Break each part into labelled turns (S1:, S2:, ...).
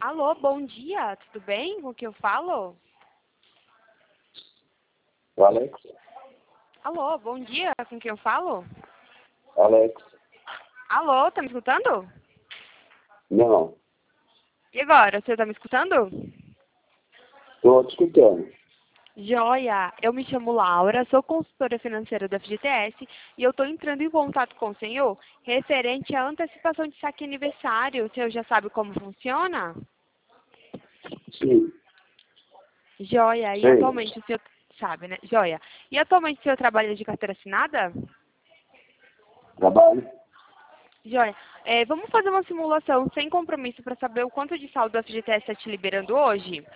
S1: Alô, bom dia, tudo bem? Com quem eu falo?
S2: Alex?
S1: Alô, bom dia, com quem eu falo?
S2: Alex?
S1: Alô, tá me escutando?
S2: Não,
S1: E agora, você tá me escutando?
S2: estou te escutando.
S1: Joia, eu me chamo Laura, sou consultora financeira da FGTS e eu estou entrando em contato com o senhor referente à antecipação de saque aniversário. O senhor já sabe como funciona?
S2: Sim,
S1: Joia, e
S2: sei.
S1: atualmente o senhor sabe, né? Joia. E atualmente o senhor trabalha de carteira assinada?
S2: Trabalho?
S1: Joia. Vamos fazer uma simulação sem compromisso para saber o quanto de saldo a FGTS está te liberando hoje?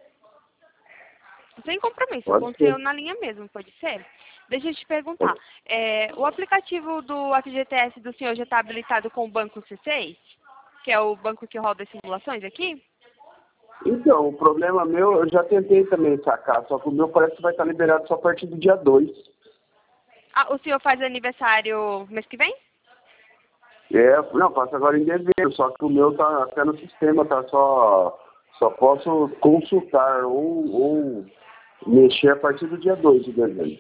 S1: Sem compromisso, com
S2: Pode
S1: o senhor
S2: ser.
S1: na linha mesmo, pode ser? Deixa eu te perguntar. O aplicativo do FGTS do senhor já está habilitado com o Banco C6? Que é o banco que roda as simulações aqui?
S2: Então, o problema meu, eu já tentei também sacar, só que o meu parece que vai estar liberado só a partir do dia 2.
S1: Ah, o senhor faz aniversário mês que vem?
S2: Não, passa agora em dezembro, só que o meu tá até no sistema, tá só posso consultar ou mexer a partir do dia 2 de dezembro.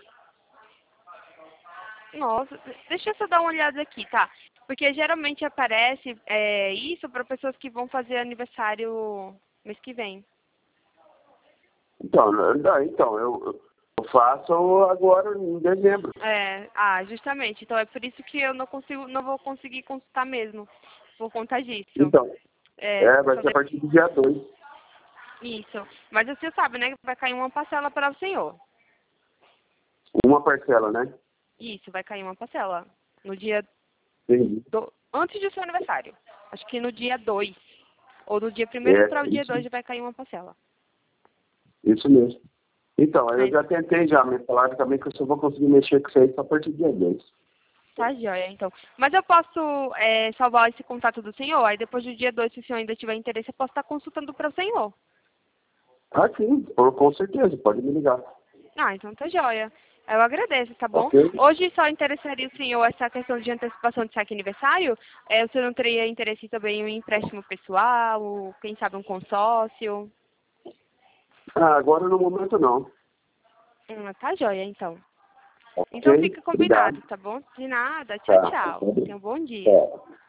S1: Nossa, deixa eu só dar uma olhada aqui, tá? Porque geralmente aparece isso para pessoas que vão fazer aniversário mês que vem.
S2: Então, eu faço agora em dezembro.
S1: Justamente. Então é por isso que eu não vou conseguir consultar mesmo, por conta disso.
S2: Então,
S1: Vou
S2: vai ser a
S1: fazer
S2: partir do dia 2.
S1: isso. Mas você sabe, né, que vai cair uma parcela para o senhor.
S2: Uma parcela, né?
S1: Isso, vai cair uma parcela. No dia
S2: Entendi.
S1: antes do seu aniversário. Acho que no dia 2 ou no dia primeiro para o dia 2 vai cair uma parcela.
S2: Isso mesmo. Então, eu
S1: Mas
S2: já tentei já, me falaram também que eu só vou conseguir mexer com isso aí só a partir do dia 2.
S1: tá joia, então. Mas eu posso salvar esse contato do senhor, aí depois do dia 2 se o senhor ainda tiver interesse, eu posso estar consultando para o senhor.
S2: Ah, sim, com certeza, pode me ligar.
S1: Ah, então tá joia. Eu agradeço, tá bom?
S2: Ok?
S1: Hoje só interessaria o senhor essa questão de antecipação de saque aniversário? O senhor não teria interesse também em um empréstimo pessoal, ou quem sabe um consórcio?
S2: Ah, agora no momento não.
S1: Tá joia, então. Então
S2: Ok?
S1: fica
S2: Obrigado.
S1: combinado, tá bom? De nada. Tchau,
S2: Tá.
S1: tchau. Tenha um bom dia.
S2: Tá.